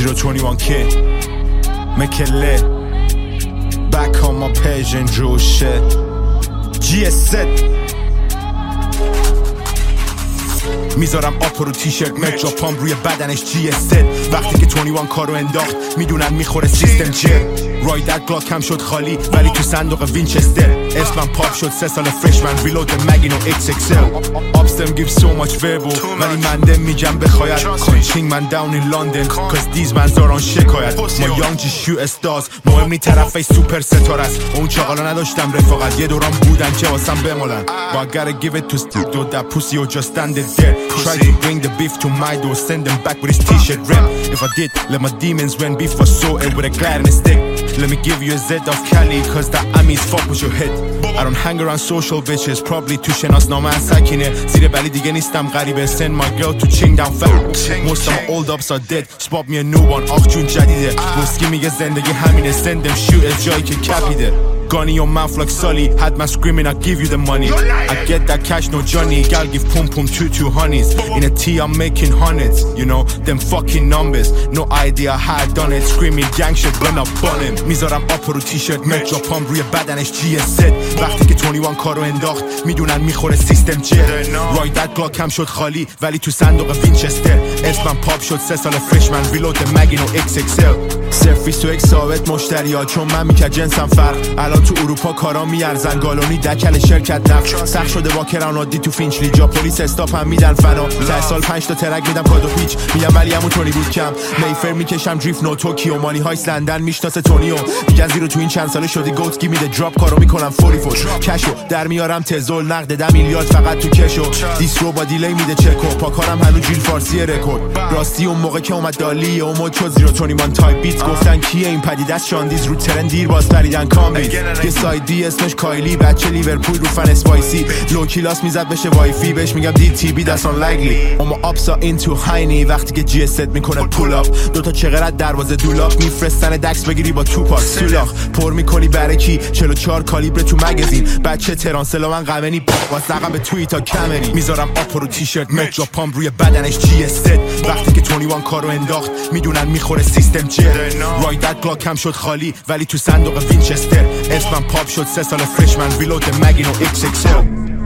021 kid مکله back on my page and draw shit GS میذارم آپا رو تیشرت مترا پام روی بدنش GS وقتی که 21 کارو انداخت میدونن میخوره سیستم جر رایدر گلاکم شد خالی ولی تو صندوق وینچستر اسمم پاپ شد 3 سال فرشمن ریلود مگین و XXL آبستم گیو سو ماچ وربو ولی منده میگم بخواید کانچینگ من داون این لندن کاز دیز من زاران شکایت ما یانگ جی شو استاز مهم نی طرفی سوپر ستاره است اون چاقالا نداشتم رفاقت یه دوران بودن که واسم بمالن but I gotta give it to do that pussy or just stand it there try to bring the beef to my door send them back with his t-shirt rep if I did let my demons when beef was sorted with a glad and a stick let me give you a Z of Cali cause the Amis fuck with your head I don't hang around social bitches probably تو شناسنامه سکینه زیر بلی دیگه نیستم غریبه send my girl to ching down fat most of my old ups are dead spot me a new one آخ جون جدیده موسکی میگه زندگی همینه send them shoot جایی که کپیده gun in your mouth like Sully had my screaming I give you the money I get that cash no Johnny gal give pum pum two honeys in a T I'm making hundreds you know them fucking numbers no idea how I done it screaming gang shit when I bun him میذارم آپا رو تیشرت مترا پام روی بدنش GS وقتی که 21 کارو انداخت میدونن میخوره سیستم جر رایدر گلاکم شد خالی ولی تو صندوق وینچستر اسمم پاپ شد 3 سال فرشمن ریلود مگین و XXL سرفیس تو یک ثابت مشتریا چون من میکرد جنسم فرق الان تو اروپا کارا میارزن گالونی دکل شرکت نفت سخت شده با کران عادی تو فینچلی جا پلیس استاپ هم میدن فنا تا سال 5 تا ترک میدم کادو پیچ میگم ولی همونطوری بود کم میفر میکشم دریفت نو توکیو مانی های لندن میشناسه تونیو میگن زیرو تو این چند ساله شدی گوت گی میده دراپ کارو میکنم 44 کشو در میارم تزول نقد 10 میلیارد فقط تو کشو دیسرو با دیلی میده چکو پاکارم هنوز جیل فارسی رکورد راستی اون موقع که اومد دالی و مود شد 021 تایپ بیت گفتن کیه این پدیده است شاندیز رو ترن دیر باز پریدن کامبیز یه سایدی اسمش کایلی بچه لیورپول رو فن اسپایسی لو کلاس میزد بشه وایفی بهش میگم دی تی بی دست آن لگلی اما آپسا اینتو هاینی وقتی که جی اس میکنه پول اپ دوتا چقرت دروازه دولاب میفرستن دکس بگیری با توپاک سولاخ پر میکنی برای کی 44 کالیبر تو مگزین بچه ترانسلا من غمنی واسقم به توییتا کمری میذارم آپا رو تیشرت مترا پام روی بدنش جی اس وقتی که 21 کارو انداخت میدونن میخوره سیستم جر رایدر گلاکم شد خالی ولی تو صندوق وینچستر اسمم پاپ شد 3 سال فرشمن ریلود مگین و XXL